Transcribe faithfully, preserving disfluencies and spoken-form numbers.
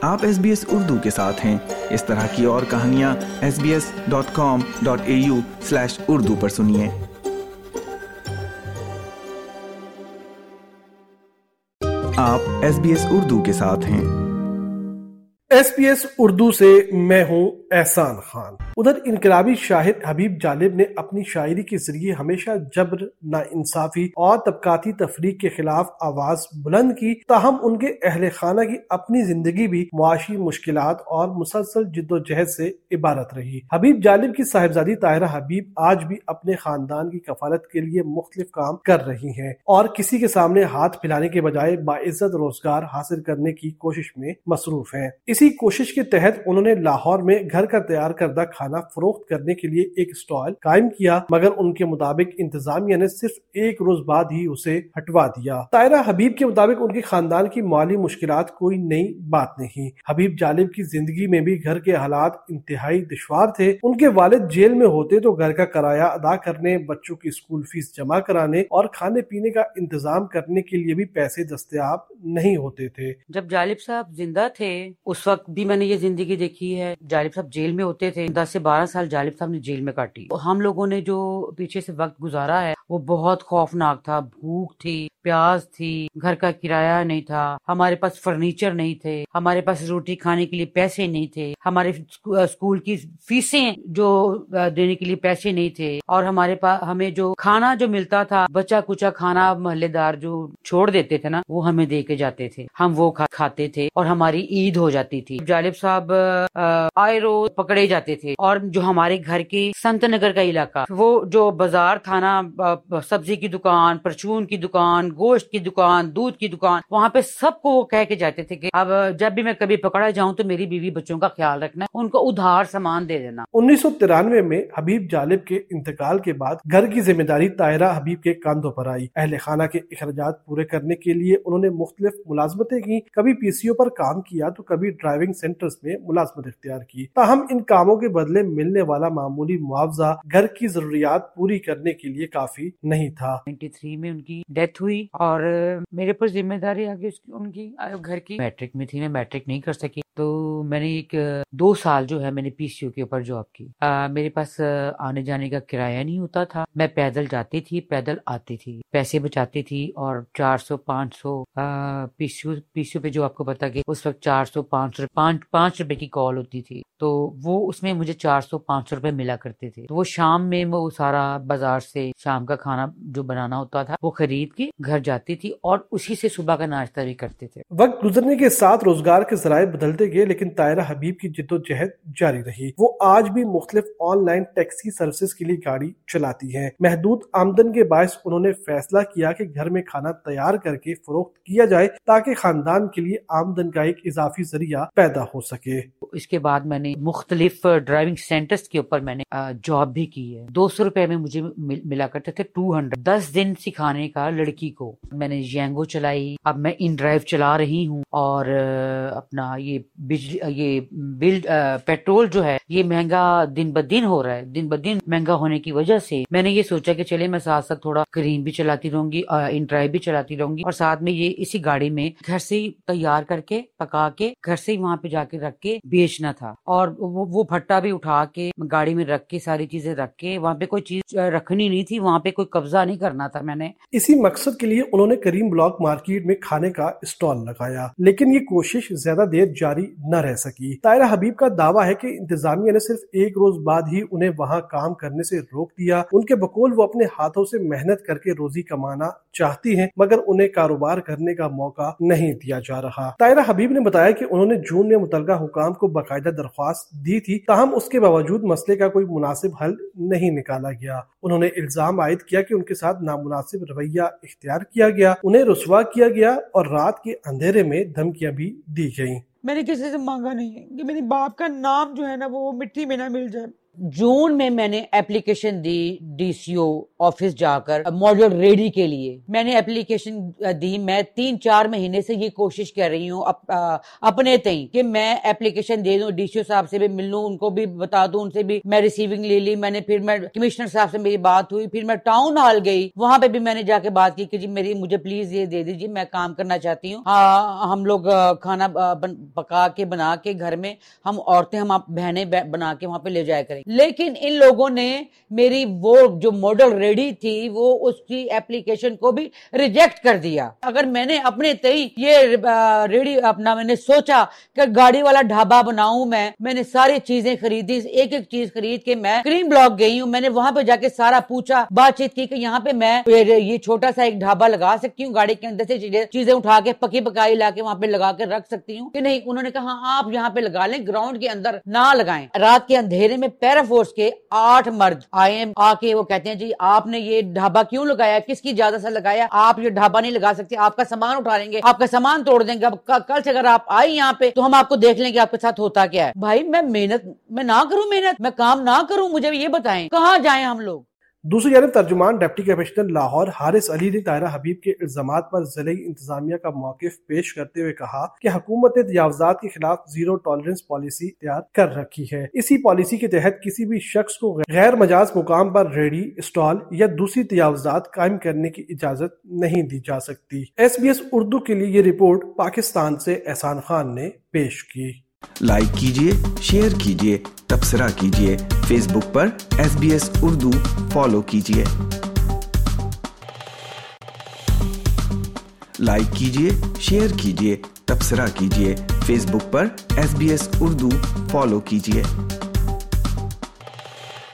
آپ S B S Urdu کے ساتھ ہیں۔ اس طرح کی اور کہانیاں S B S dot com dot A U slash Urdu پر سنیے۔ آپ ایس بی ایس اردو کے ساتھ ہیں۔ ایس بی ایس اردو سے میں ہوں احسان خان۔ ادھر انقلابی شاعر حبیب جالب نے اپنی شاعری کے ذریعے ہمیشہ جبر، ناانصافی اور طبقاتی تفریق کے خلاف آواز بلند کی، تاہم ان کے اہل خانہ کی اپنی زندگی بھی معاشی مشکلات اور مسلسل جد و جہد سے عبارت رہی۔ حبیب جالب کی صاحبزادی طاہرہ حبیب آج بھی اپنے خاندان کی کفالت کے لیے مختلف کام کر رہی ہیں اور کسی کے سامنے ہاتھ پھیلانے کے بجائے باعزت روزگار حاصل کرنے کی کوشش میں مصروف ہیں۔ اسی کوشش کے تحت انہوں نے لاہور میں گھر کا تیار کردہ کھانا فروخت کرنے کے لیے ایک اسٹال قائم کیا، مگر ان کے مطابق انتظامیہ نے صرف ایک روز بعد ہی اسے ہٹوا دیا۔ طاہرہ حبیب کے مطابق ان کے خاندان کی مالی مشکلات کوئی نئی بات نہیں۔ حبیب جالب کی زندگی میں بھی گھر کے حالات انتہائی دشوار تھے۔ ان کے والد جیل میں ہوتے تو گھر کا کرایہ ادا کرنے، بچوں کی اسکول فیس جمع کرانے اور کھانے پینے کا انتظام کرنے کے لیے بھی پیسے دستیاب نہیں ہوتے تھے۔ جب جالب صاحب زندہ تھے اس وقت بھی میں نے یہ زندگی دیکھی ہے۔ جالب صاحب جیل میں ہوتے تھے، دس سے بارہ سال جالب صاحب نے جیل میں کاٹی۔ ہم لوگوں نے جو پیچھے سے وقت گزارا ہے وہ بہت خوفناک تھا۔ بھوک تھی، پیاس تھی، گھر کا کرایہ نہیں تھا، ہمارے پاس فرنیچر نہیں تھے، ہمارے پاس روٹی کھانے کے لیے پیسے نہیں تھے، ہمارے اسکول کی فیسیں جو دینے کے لیے پیسے نہیں تھے، اور ہمارے پاس ہمیں جو کھانا جو ملتا تھا بچا کچا کھانا محلے دار جو چھوڑ دیتے تھے نا وہ ہمیں دے کے جاتے تھے، ہم وہ کھاتے تھے اور ہماری عید ہو جاتی تھی۔ جالب صاحب آئے روز پکڑے جاتے تھے، اور جو ہمارے گھر کی سنت نگر کا علاقہ، وہ جو بازار تھا نا، سبزی کی دکان، پرچون کی دکان، گوشت کی دکان، دودھ کی دکان، وہاں پہ سب کو وہ کہہ کے جاتے تھے کہ اب جب بھی میں کبھی پکڑا جاؤں تو میری بیوی بچوں کا خیال رکھنا، ان کو ادھار سامان دے دینا۔ انیس سو ترانوے میں حبیب جالب کے انتقال کے بعد گھر کی ذمہ داری طاہرہ حبیب کے کاندھوں پر آئی۔ اہل خانہ کے اخراجات پورے کرنے کے لیے انہوں نے مختلف ملازمتیں کی، کبھی پی سی او پر کام کیا تو کبھی ڈرائیونگ سینٹرز میں ملازمت اختیار کی، تاہم ان کاموں کے بدلے ملنے والا معمولی معاوضہ گھر کی ضروریات پوری کرنے کے لیے کافی نہیں تھا۔ تینتیس میں ان کی ڈیتھ ہوئی اور میرے پر ذمہ داری آگے ان کی گھر کی۔ میٹرک میں تھی، میں میٹرک نہیں کر سکی تو میں نے ایک دو سال جو ہے میں نے پی سی او کے اوپر جاب کی۔ آ, میرے پاس آنے جانے کا کرایہ نہیں ہوتا تھا، میں پیدل جاتی تھی، پیدل آتی تھی، پیسے بچاتی تھی، اور چار سو پانچ سو پی سی او پی سی او پہ جو آپ کو پتا کہ اس وقت چار سو پانچ سو پانچ پانچ روپے کی کال ہوتی تھی، تو وہ اس میں مجھے چار سو پانچ سو روپے ملا کرتے تھے۔ تو وہ شام میں وہ سارا بازار سے شام کا کھانا جو بنانا ہوتا تھا وہ خرید کے گھر جاتی تھی اور اسی سے صبح کا ناشتہ بھی کرتے تھے۔ وقت گزرنے کے ساتھ روزگار کے ذرائع بدلتے گئے، لیکن طاہرہ حبیب کی جد و جہد جاری رہی۔ وہ آج بھی مختلف آن لائن ٹیکسی سروسز کے لیے گاڑی چلاتی ہیں۔ محدود آمدن کے باعث انہوں نے فیصلہ کیا کہ گھر میں کھانا تیار کر کے فروخت کیا جائے تاکہ خاندان کے لیے آمدن کا ایک اضافی ذریعہ پیدا ہو سکے۔ اس کے بعد میں نے مختلف ڈرائیونگ سینٹرز کے اوپر میں نے جاب بھی کی ہے۔ دو سو روپے میں مجھے ملا کرتے تھے، ٹو ہنڈریڈ دس دن سکھانے کا لڑکی کو۔ میں نے ینگو چلائی، اب میں ان ڈرائیو چلا رہی ہوں، اور اپنا یہ بجلی یہ بل پیٹرول جو ہے یہ مہنگا دن بہ دن ہو رہا ہے، دن بہ دن مہنگا ہونے کی وجہ سے میں نے یہ سوچا کہ چلے میں ساتھ ساتھ تھوڑا کریم بھی چلاتی رہوں گی، ان ڈرائیو بھی چلاتی رہوں گی، اور ساتھ میں یہ اسی گاڑی میں گھر سے ہی تیار کر کے پکا کے گھر سے ہی وہاں پہ جا کے رکھ کے بیچنا تھا، اور وہ بھٹا بھی اٹھا کے گاڑی میں رکھ کے ساری چیزیں رکھ کے، وہاں پہ کوئی چیز رکھنی نہیں تھی، وہاں پہ کوئی قبضہ نہیں کرنا تھا میں نے۔ اسی مقصد کے لیے انہوں نے کریم بلاک مارکیٹ میں کھانے کا اسٹال لگایا، لیکن یہ کوشش زیادہ دیر جاری نہ رہ سکی۔ طاہرہ حبیب کا دعویٰ ہے کہ انتظامیہ نے صرف ایک روز بعد ہی انہیں وہاں کام کرنے سے روک دیا۔ ان کے بقول وہ اپنے ہاتھوں سے محنت کر کے روزی کمانا چاہتی ہیں، مگر انہیں کاروبار کرنے کا موقع نہیں دیا جا رہا۔ طاہرہ حبیب نے بتایا کہ انہوں نے جون میں متعلقہ حکام کو باقاعدہ درخواست دی تھی، تاہم اس کے باوجود مسئلے کا کوئی مناسب حل نہیں نکالا گیا۔ انہوں نے الزام عائد کیا کہ ان کے ساتھ نامناسب رویہ اختیار کیا گیا، انہیں رسوا کیا گیا اور رات کے اندھیرے میں دھمکیاں بھی دی گئیں۔ میں نے کسی سے مانگا نہیں ہے کہ میرے باپ کا نام جو ہے نا وہ مٹی میں نہ مل جائے۔ جون میں میں نے اپلیکیشن دی ڈی سی او آفس جا کر ماڈل ریڈی کے لیے میں نے اپلیکیشن دی. میں تین چار مہینے سے یہ کوشش کر رہی ہوں اپ, اپنے تئیں کہ میں اپلیکیشن دے دوں, ڈی سی او صاحب سے بھی مل لوں, ان کو بھی بتا دوں, ان سے بھی میں ریسیونگ لے لی. میں نے پھر میں کمشنر صاحب سے میری بات ہوئی, پھر میں ٹاؤن ہال گئی, وہاں پہ بھی میں نے جا کے بات کی کہ جی میری مجھے پلیز یہ دے دیجیے, میں کام کرنا چاہتی ہوں. ہاں ہم لوگ کھانا پکا کے بنا کے گھر میں ہم عورتیں ہم بہنیں بنا کے وہاں پہ لے جایا کریں. لیکن ان لوگوں نے میری وہ جو ماڈل ریڈی تھی وہ اس کی اپلیکیشن کو بھی ریجیکٹ کر دیا. اگر میں نے اپنے تئی یہ ریڈی اپنا میں نے سوچا کہ گاڑی والا ڈھابا بناؤں, میں میں نے ساری چیزیں خریدی, ایک ایک چیز خرید کے میں گرین بلاک گئی ہوں. میں نے وہاں پہ جا کے سارا پوچھا, بات چیت کی کہ یہاں پہ میں یہ چھوٹا سا ایک ڈھابا لگا سکتی ہوں, گاڑی کے اندر سے چیزیں اٹھا کے پکی پکائی لا کے وہاں پہ لگا کے رکھ سکتی ہوں کہ نہیں. انہوں نے کہا آپ یہاں پہ لگا لیں, گراؤنڈ کے اندر نہ لگائیں. رات کے اندھیرے میں پیرا فورس کے آٹھ مرد آئے آ کے وہ کہتے ہیں جی آپ نے یہ ڈھابا کیوں لگایا, کس کی اجازت سے لگایا, آپ یہ ڈھابا نہیں لگا سکتے, آپ کا سامان اٹھا لیں گے, آپ کا سامان توڑ دیں گے. اب کل سے اگر آپ آئی یہاں پہ تو ہم آپ کو دیکھ لیں گے آپ کے ساتھ ہوتا کیا ہے. بھائی میں محنت میں نہ کروں, محنت میں کام نہ کروں, مجھے یہ بتائیں کہاں جائیں ہم لوگ. دوسری جانب ترجمان ڈپٹی کمشنر لاہور حارث علی نے طاہرہ حبیب کے الزامات پر ضلعی انتظامیہ کا موقف پیش کرتے ہوئے کہا کہ حکومت نے تجاوزات کے خلاف زیرو ٹالرنس پالیسی تیار کر رکھی ہے. اسی پالیسی کے تحت کسی بھی شخص کو غیر مجاز مقام پر ریڑھی, اسٹال یا دوسری تجاوزات قائم کرنے کی اجازت نہیں دی جا سکتی. ایس بی ایس اردو کے لیے یہ رپورٹ پاکستان سے احسان خان نے پیش کی. لائک کیجئے, شیئر کیجئے, تبصرہ کیجئے. فیس بک پر S B S Urdu follow کیجئے. لائک کیجئے, شیئر کیجئے, تبصرہ کیجئے. فیس بک پر S B S Urdu follow کیجئے.